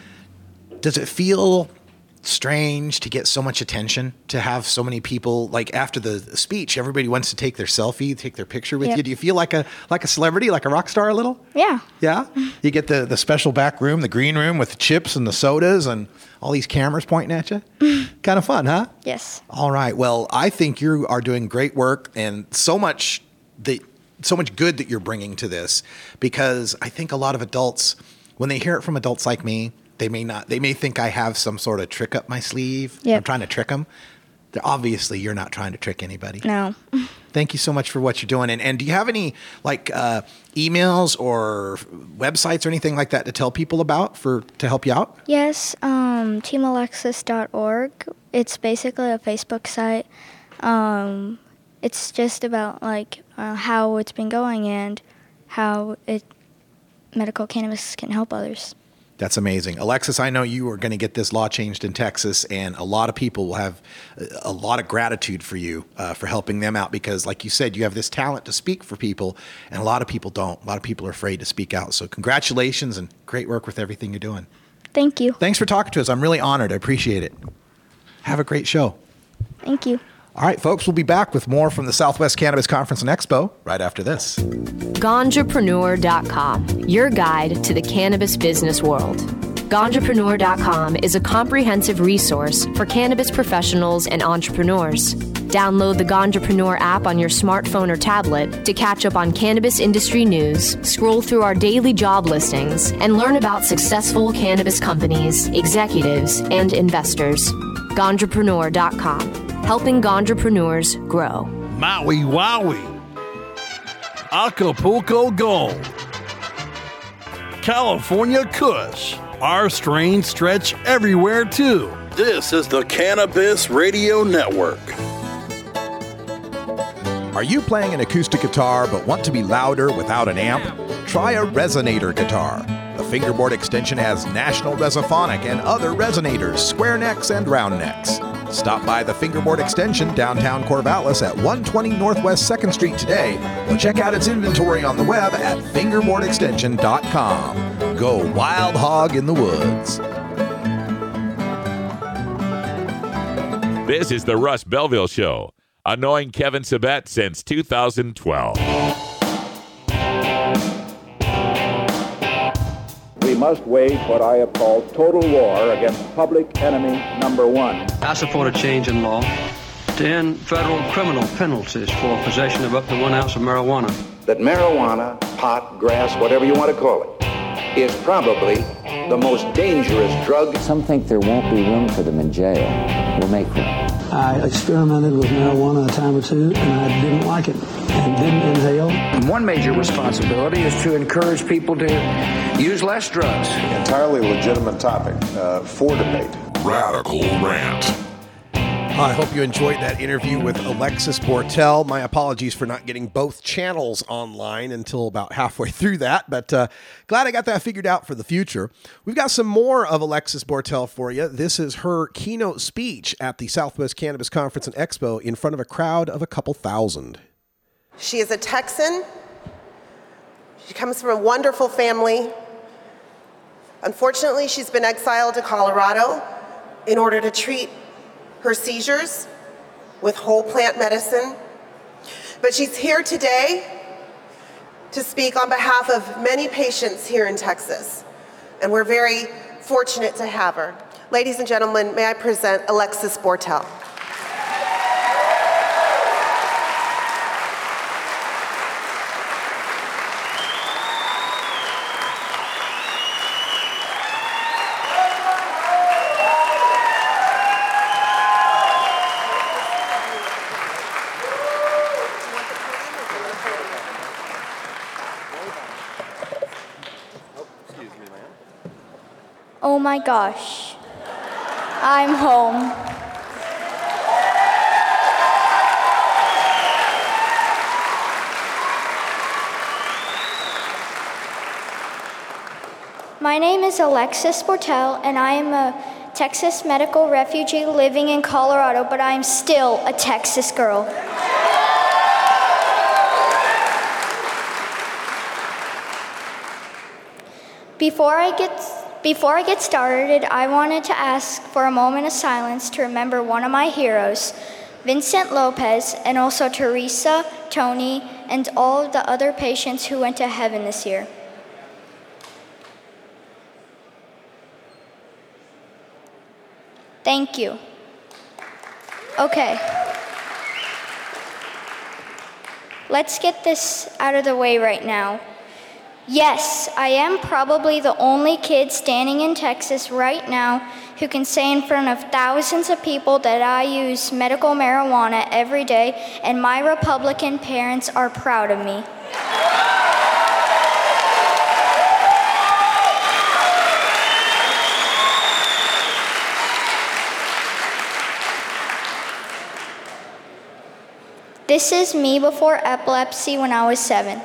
Does it feel strange to get so much attention, to have so many people, like after the speech, everybody wants to take their selfie, take their picture with yep. you? Do you feel like a like a celebrity, like a rock star a little? Yeah. Yeah? You get the, the special back room, the green room with the chips and the sodas and all these cameras pointing at you? Kind of fun, huh? Yes. All right. Well, I think you are doing great work and so much that so much good that you're bringing to this, because I think a lot of adults, when they hear it from adults like me, They may not. They may think I have some sort of trick up my sleeve. Yep. I'm trying to trick them. They're, obviously, you're not trying to trick anybody. No. Thank you so much for what you're doing. And, and do you have any like uh, emails or websites or anything like that to tell people about for to help you out? Yes, um, team alexis dot org. It's basically a Facebook site. Um, it's just about like uh, how it's been going and how it medical cannabis can help others. That's amazing. Alexis, I know you are going to get this law changed in Texas, and a lot of people will have a lot of gratitude for you uh, for helping them out because, like you said, you have this talent to speak for people, and a lot of people don't. A lot of people are afraid to speak out. So congratulations and great work with everything you're doing. Thank you. Thanks for talking to us. I'm really honored. I appreciate it. Have a great show. Thank you. All right, folks, we'll be back with more from the Southwest Cannabis Conference and Expo right after this. Ganjapreneur dot com, your guide to the cannabis business world. Ganjapreneur dot com is a comprehensive resource for cannabis professionals and entrepreneurs. Download the Ganjapreneur app on your smartphone or tablet to catch up on cannabis industry news, scroll through our daily job listings, and learn about successful cannabis companies, executives, and investors. Ganjapreneur dot com, helping ganjapreneurs grow. Maui Wowie, Acapulco Gold, California Kush. Our strains stretch everywhere too. This is the Cannabis Radio Network. Are you playing an acoustic guitar but want to be louder without an amp? Try a Resonator guitar. The fingerboard extension has National Resophonic and other resonators, square necks and round necks. Stop by the Fingerboard Extension downtown Corvallis at one twenty Northwest second Street today, or check out its inventory on the web at fingerboard extension dot com. Go wild hog in the woods. This is the Russ Belville Show, annoying Kevin Sabet since two thousand twelve. We must wage what I have called total war against public enemy number one. I support a change in law to end federal criminal penalties for possession of up to one ounce of marijuana. That marijuana, pot, grass, whatever you want to call it, is probably the most dangerous drug. Some think there won't be room for them in jail. We'll make room. I experimented with marijuana a time or two, and I didn't like it and didn't inhale. And one major responsibility is to encourage people to use less drugs. Entirely legitimate topic uh, for debate. Radical Rant. I hope you enjoyed that interview with Alexis Bortell. My apologies for not getting both channels online until about halfway through that, but uh, glad I got that figured out for the future. We've got some more of Alexis Bortell for you. This is her keynote speech at the Southwest Cannabis Conference and Expo in front of a crowd of a couple thousand. She is a Texan. She comes from a wonderful family. Unfortunately, she's been exiled to Colorado in order to treat her seizures with whole plant medicine. But she's here today to speak on behalf of many patients here in Texas. And we're very fortunate to have her. Ladies and gentlemen, may I present Alexis Bortell. Oh my gosh, I'm home. My name is Alexis Bortell, and I am a Texas medical refugee living in Colorado, but I am still a Texas girl. Before I get Before I get started, I wanted to ask for a moment of silence to remember one of my heroes, Vincent Lopez, and also Teresa, Tony, and all of the other patients who went to heaven this year. Thank you. Okay. Let's get this out of the way right now. Yes, I am probably the only kid standing in Texas right now who can say in front of thousands of people that I use medical marijuana every day, and my Republican parents are proud of me. This is me before epilepsy when I was seven.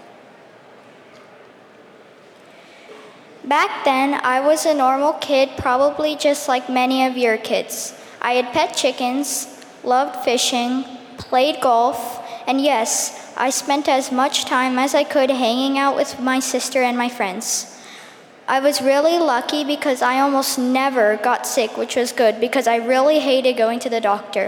Back then, I was a normal kid, probably just like many of your kids. I had pet chickens, loved fishing, played golf, and yes, I spent as much time as I could hanging out with my sister and my friends. I was really lucky because I almost never got sick, which was good because I really hated going to the doctor.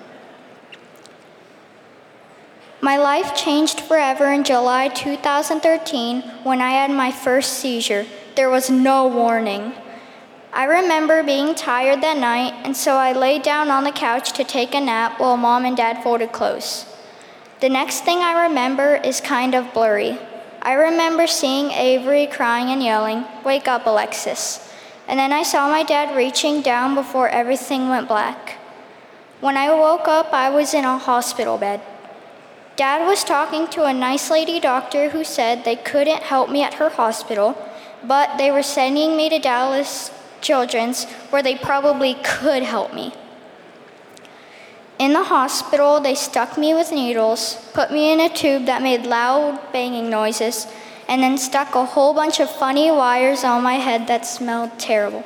My life changed forever in July two thousand thirteen when I had my first seizure. There was no warning. I remember being tired that night, and so I laid down on the couch to take a nap while Mom and Dad folded clothes. The next thing I remember is kind of blurry. I remember seeing Avery crying and yelling, "Wake up, Alexis." And then I saw my dad reaching down before everything went black. When I woke up, I was in a hospital bed. Dad was talking to a nice lady doctor who said they couldn't help me at her hospital, but they were sending me to Dallas Children's, where they probably could help me. In the hospital, they stuck me with needles, put me in a tube that made loud banging noises, and then stuck a whole bunch of funny wires on my head that smelled terrible.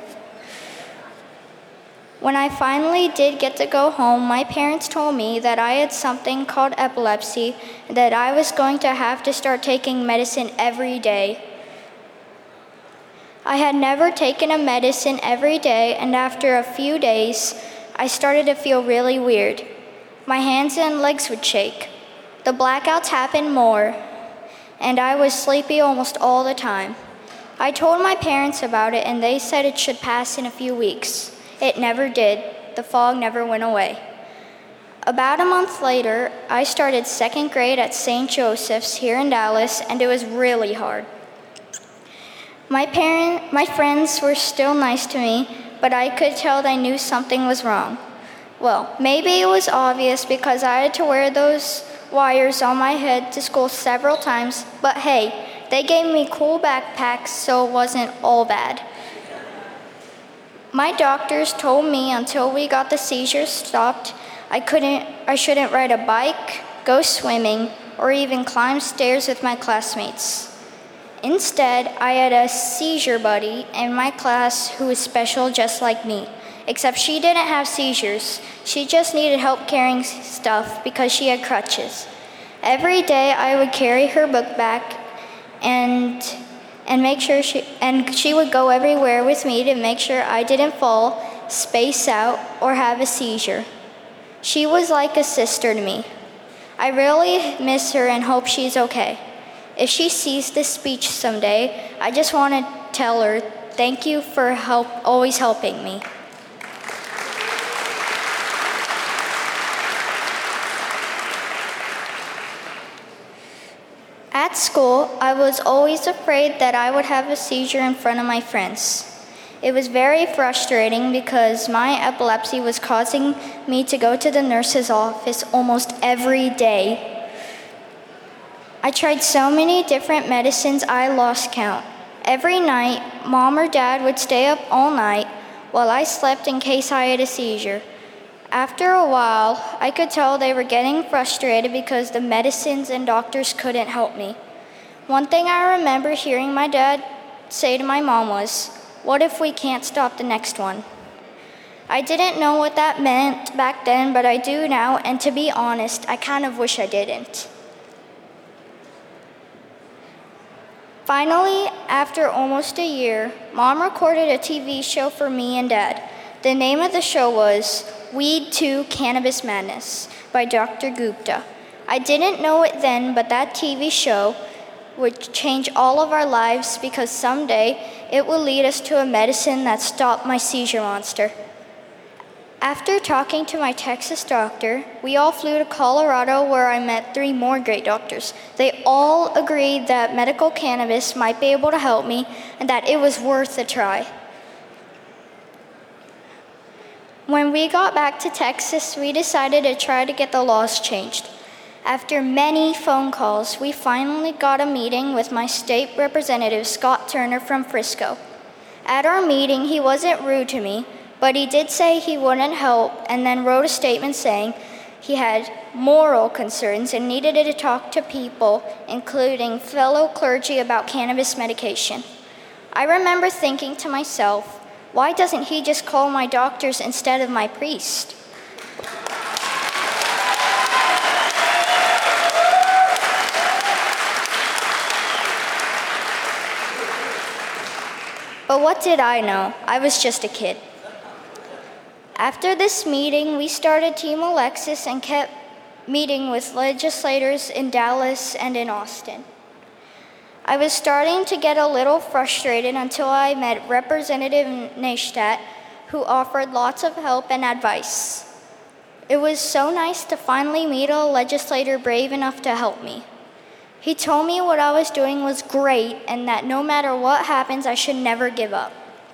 When I finally did get to go home, my parents told me that I had something called epilepsy, and that I was going to have to start taking medicine every day. I had never taken a medicine every day, and after a few days, I started to feel really weird. My hands and legs would shake. The blackouts happened more, and I was sleepy almost all the time. I told my parents about it, and they said it should pass in a few weeks. It never did. The fog never went away. About a month later, I started second grade at Saint Joseph's here in Dallas, and it was really hard. My parent, my friends were still nice to me, but I could tell they knew something was wrong. Well, maybe it was obvious because I had to wear those wires on my head to school several times, but hey, they gave me cool backpacks, so it wasn't all bad. My doctors told me until we got the seizures stopped, I couldn't, I shouldn't ride a bike, go swimming, or even climb stairs with my classmates. Instead, I had a seizure buddy in my class who was special just like me, except she didn't have seizures. She just needed help carrying stuff because she had crutches. Every day I would carry her book back and and make sure she and she would go everywhere with me to make sure I didn't fall, space out, or have a seizure. She was like a sister to me. I really miss her and hope she's okay. If she sees this speech someday, I just want to tell her, thank you for help, always helping me. At school, I was always afraid that I would have a seizure in front of my friends. It was very frustrating because my epilepsy was causing me to go to the nurse's office almost every day. I tried so many different medicines I lost count. Every night, Mom or Dad would stay up all night while I slept in case I had a seizure. After a while, I could tell they were getting frustrated because the medicines and doctors couldn't help me. One thing I remember hearing my dad say to my mom was, "What if we can't stop the next one?" I didn't know what that meant back then, but I do now, and to be honest, I kind of wish I didn't. Finally, after almost a year, Mom recorded a T V show for me and Dad. The name of the show was Weed two Cannabis Madness by Doctor Gupta. I didn't know it then, but that T V show would change all of our lives because someday it will lead us to a medicine that stopped my seizure monster. After talking to my Texas doctor, we all flew to Colorado where I met three more great doctors. They all agreed that medical cannabis might be able to help me and that it was worth a try. When we got back to Texas, we decided to try to get the laws changed. After many phone calls, we finally got a meeting with my state representative, Scott Turner from Frisco. At our meeting, he wasn't rude to me, but he did say he wouldn't help and then wrote a statement saying he had moral concerns and needed to talk to people, including fellow clergy, about cannabis medication. I remember thinking to myself, why doesn't he just call my doctors instead of my priest? But what did I know? I was just a kid. After this meeting, we started Team Alexis and kept meeting with legislators in Dallas and in Austin. I was starting to get a little frustrated until I met Representative Neistat, who offered lots of help and advice. It was so nice to finally meet a legislator brave enough to help me. He told me what I was doing was great and that no matter what happens, I should never give up.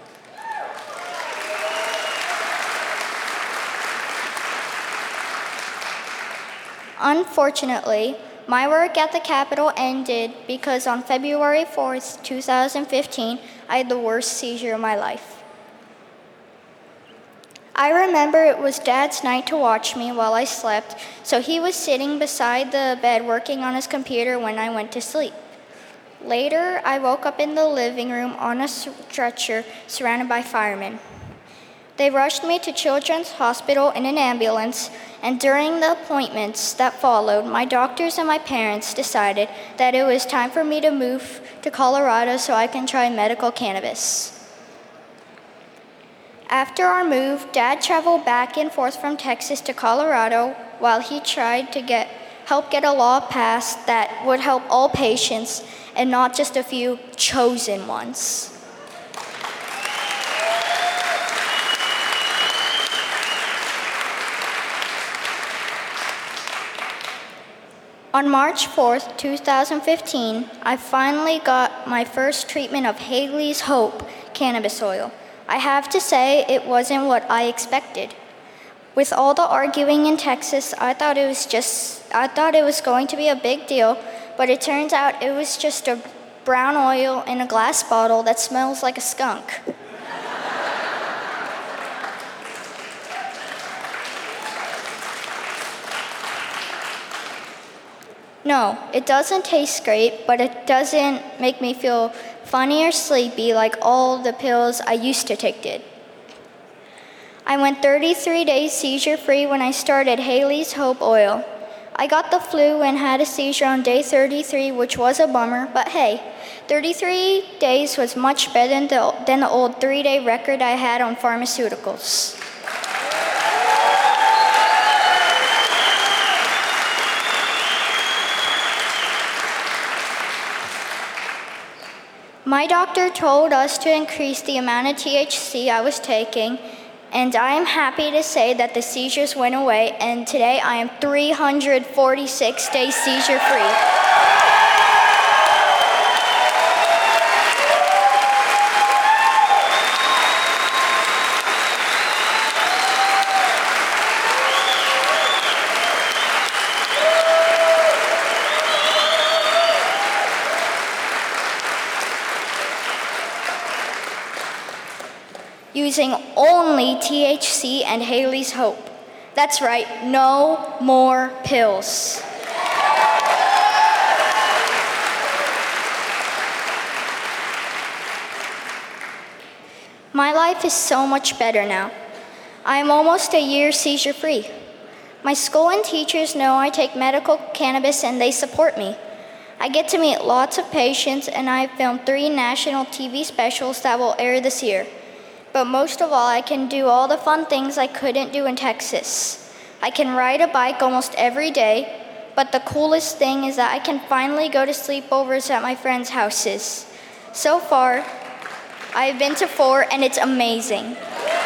Unfortunately, my work at the Capitol ended because on February fourth, two thousand fifteen, I had the worst seizure of my life. I remember it was Dad's night to watch me while I slept, so he was sitting beside the bed working on his computer when I went to sleep. Later, I woke up in the living room on a stretcher surrounded by firemen. They rushed me to Children's Hospital in an ambulance, and during the appointments that followed, my doctors and my parents decided that it was time for me to move to Colorado so I can try medical cannabis. After our move, Dad traveled back and forth from Texas to Colorado while he tried to get help get a law passed that would help all patients and not just a few chosen ones. On March fourth, two thousand fifteen, I finally got my first treatment of Haley's Hope cannabis oil. I have to say it wasn't what I expected. With all the arguing in Texas, I thought it was just I thought it was going to be a big deal, but it turns out it was just a brown oil in a glass bottle that smells like a skunk. No, it doesn't taste great, but it doesn't make me feel funny or sleepy like all the pills I used to take did. I went thirty-three days seizure-free when I started Haley's Hope Oil. I got the flu and had a seizure on day thirty-three, which was a bummer, but hey, thirty-three days was much better than the, than the old three-day record I had on pharmaceuticals. My doctor told us to increase the amount of T H C I was taking, and I am happy to say that the seizures went away, and today I am three hundred forty-six days seizure-free. Using only T H C and Haley's Hope. That's right, no more pills. My life is so much better now. I am almost a year seizure-free. My school and teachers know I take medical cannabis and they support me. I get to meet lots of patients, and I filmed three national T V specials that will air this year. But most of all, I can do all the fun things I couldn't do in Texas. I can ride a bike almost every day, but the coolest thing is that I can finally go to sleepovers at my friends' houses. So far, I've been to four, and it's amazing.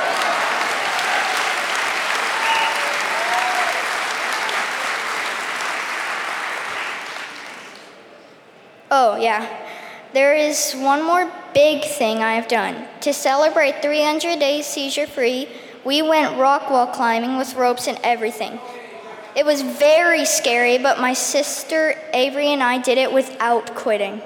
Oh, yeah. There is one more big thing I have done. To celebrate three hundred days seizure-free, we went rock wall climbing with ropes and everything. It was very scary, but my sister Avery and I did it without quitting.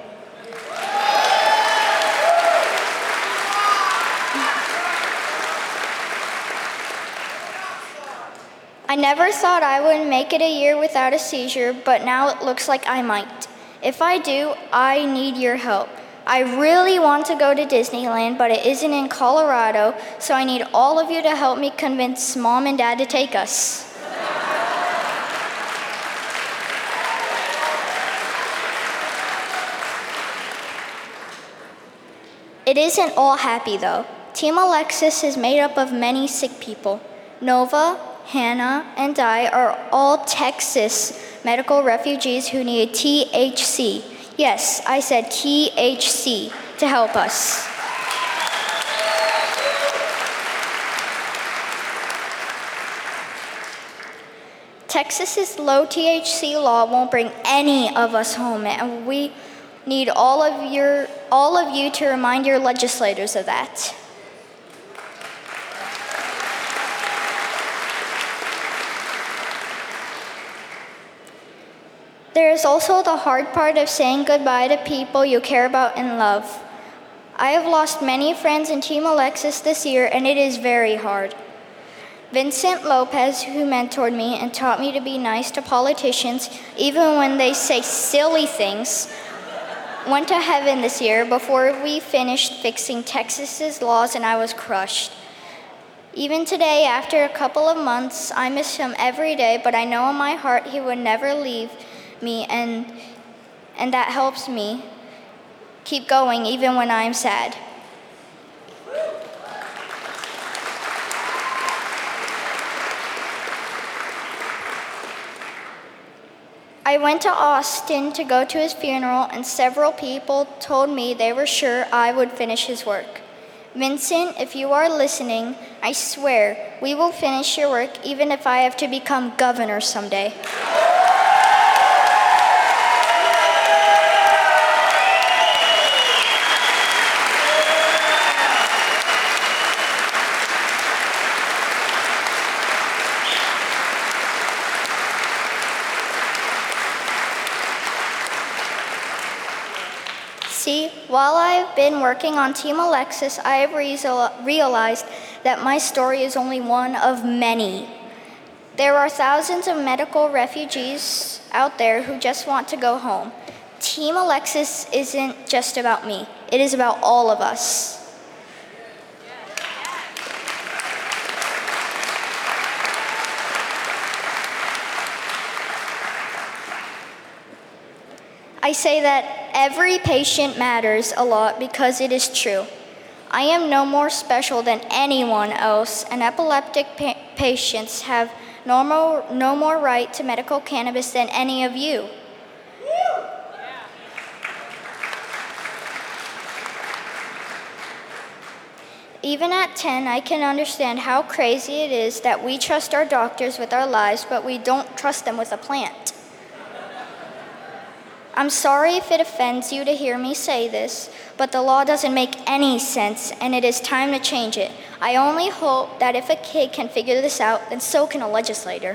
I never thought I would make it a year without a seizure, but now it looks like I might. If I do, I need your help. I really want to go to Disneyland, but it isn't in Colorado, so I need all of you to help me convince Mom and Dad to take us. It isn't all happy, though. Team Alexis is made up of many sick people. Nova, Hannah, and I are all Texas medical refugees who need T H C. Yes, I said T H C to help us. Texas's low T H C law won't bring any of us home, and we need all of your all of you to remind your legislators of that. There is also the hard part of saying goodbye to people you care about and love. I have lost many friends in Team Alexis this year, and it is very hard. Vincent Lopez, who mentored me and taught me to be nice to politicians, even when they say silly things, went to heaven this year before we finished fixing Texas's laws, and I was crushed. Even today, after a couple of months, I miss him every day, but I know in my heart he would never leave me, and and that helps me keep going even when I'm sad. I went to Austin to go to his funeral, and several people told me they were sure I would finish his work. Vincent, if you are listening, I swear we will finish your work even if I have to become governor someday. While I've been working on Team Alexis, I have re- realized that my story is only one of many. There are thousands of medical refugees out there who just want to go home. Team Alexis isn't just about me. It is about all of us. I say that every patient matters a lot because it is true. I am no more special than anyone else, and epileptic pa- patients have no more, no more right to medical cannabis than any of you. Even at ten, I can understand how crazy it is that we trust our doctors with our lives, but we don't trust them with a plant. I'm sorry if it offends you to hear me say this, but the law doesn't make any sense, and it is time to change it. I only hope that if a kid can figure this out, then so can a legislator.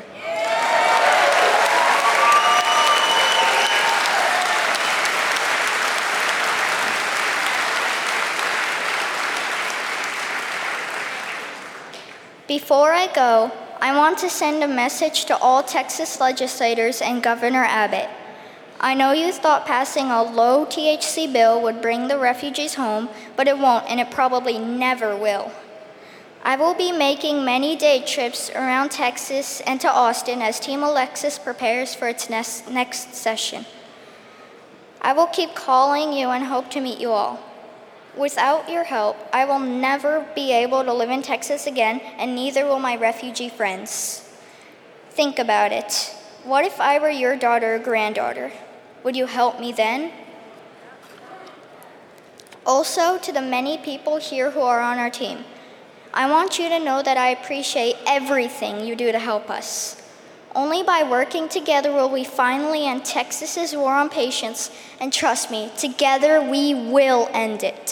Before I go, I want to send a message to all Texas legislators and Governor Abbott. I know you thought passing a low T H C bill would bring the refugees home, but it won't, and it probably never will. I will be making many day trips around Texas and to Austin as Team Alexis prepares for its next, next session. I will keep calling you and hope to meet you all. Without your help, I will never be able to live in Texas again, and neither will my refugee friends. Think about it. What if I were your daughter or granddaughter? Would you help me then? Also, to the many people here who are on our team, I want you to know that I appreciate everything you do to help us. Only by working together will we finally end Texas's war on patients, and trust me, together we will end it.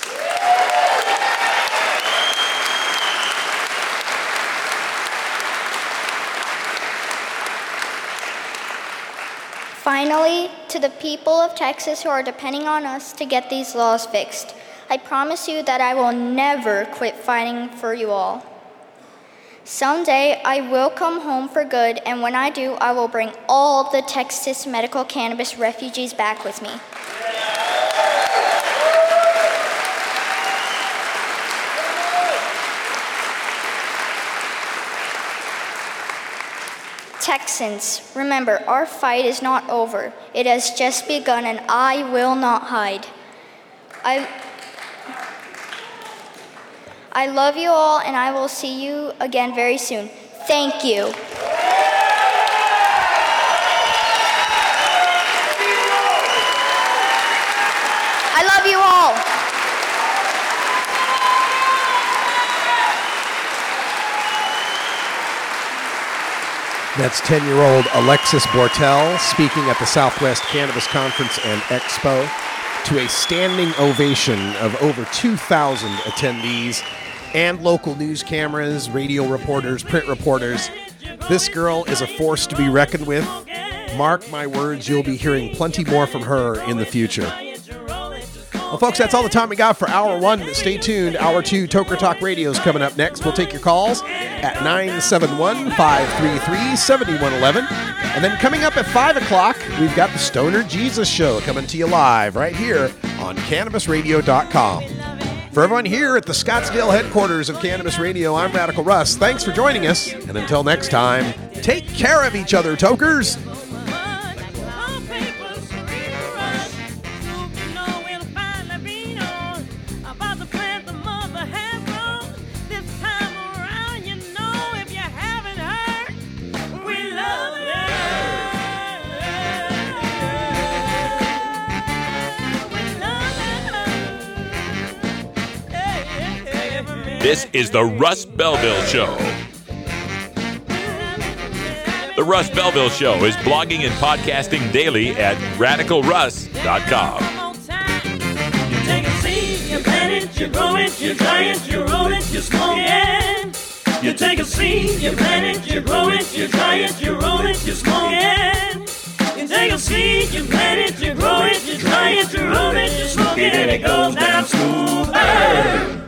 Finally, to the people of Texas who are depending on us to get these laws fixed, I promise you that I will never quit fighting for you all. Someday, I will come home for good, and when I do, I will bring all the Texas medical cannabis refugees back with me. Texans, remember, our fight is not over. It has just begun, and I will not hide. I, I love you all, and I will see you again very soon. Thank you. I love you all. That's ten-year-old Alexis Bortel speaking at the Southwest Cannabis Conference and Expo to a standing ovation of over two thousand attendees and local news cameras, radio reporters, print reporters. This girl is a force to be reckoned with. Mark my words, you'll be hearing plenty more from her in the future. Well, folks, that's all the time we got for Hour one. Stay tuned. Hour two, Toker Talk Radio is coming up next. We'll take your calls at nine seven one, five three three, seven one one one. And then coming up at five o'clock, we've got the Stoner Jesus Show coming to you live right here on Cannabis Radio dot com. For everyone here at the Scottsdale headquarters of Cannabis Radio, I'm Radical Russ. Thanks for joining us. And until next time, take care of each other, Tokers. This is the Russ Belville Show. The Russ Belville Show is blogging and podcasting daily at radical russ dot com. You take a seed, you plant it, you grow it, you dry it, you roll it, you smoke it. You take a seed, you plant it, you grow it, you dry it, you roll it, you smoke it. You take take a seed, you plant it, you grow it, you dry it, you roll it, you smoke it, and it goes down smooth. Hey!